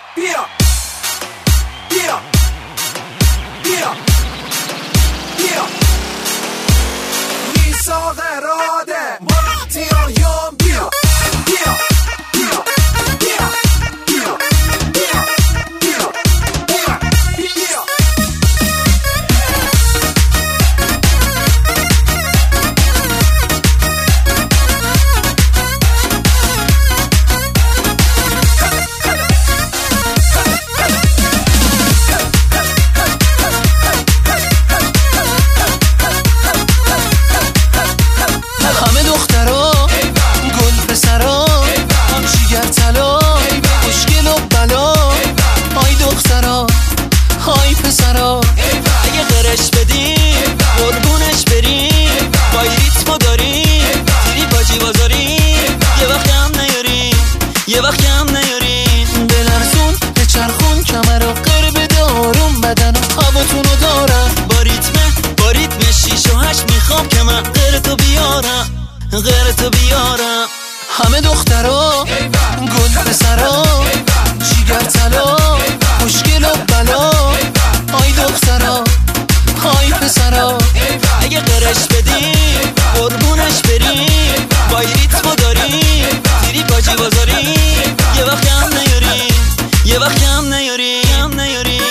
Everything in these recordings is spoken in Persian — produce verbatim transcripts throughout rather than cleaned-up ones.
بیا بیا بیا بیا میثاق اراده مارتیایان بیا بیا بیا بیا بیا بیا بیا بیا بیا همه دخترا گل پسرا جیگر طلا مشکل و بلا های دخترا های پسرا اگه قرش بدیم قربونش بریم با ریتمو داریم تیری باجی بازاریم یه وقت کم نیاریم یه وقت کم نیاریم بلرزون به چرخون کمر و قر بده آروم بدن و هواتونو دارم با ریتمه با ریتم شیش و هشت میخوام که من قرتو بیارم غیرتو بیارم همه دخترا گل پسرا جیگر طلا مشکل و بلا های دخترا های پسرا اگه قرش بدیم قربونش بریم با ریتمو داریم تیری باجی بازاریم یه وقت کم نیاریم یه وقت کم نیاریم کم نیاریم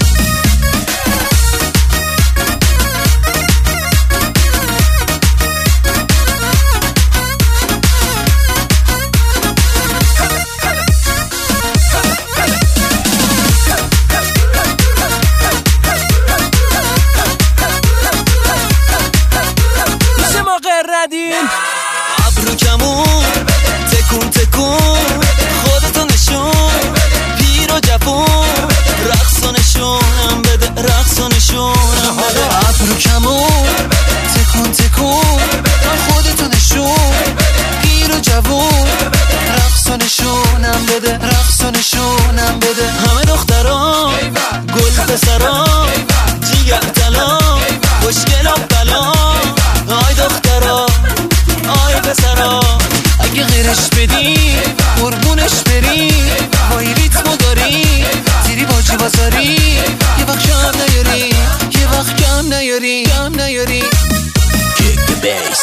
ابرو کمون تکون تکون خودتو نشون پیر و جوون رقص و نشونم بده رقص و نشونم بده ابرو کمون تکون تکون خودتو نشون پیر و جوون رقص و نشونم بده رقص و نشونم بده همه دخترا گل پسرا جیگر طلا مشکل و بلا های دخترا های پسرا اگه غیرش بدی قربونش بری وای ریتمو داری تیری باجی بازاری یه وقت کم نیاری یه وقت کم نیاری کم نیاری Kick the bass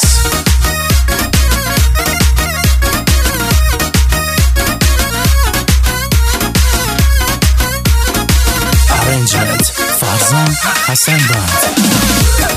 Arrangement فرزان حسن بند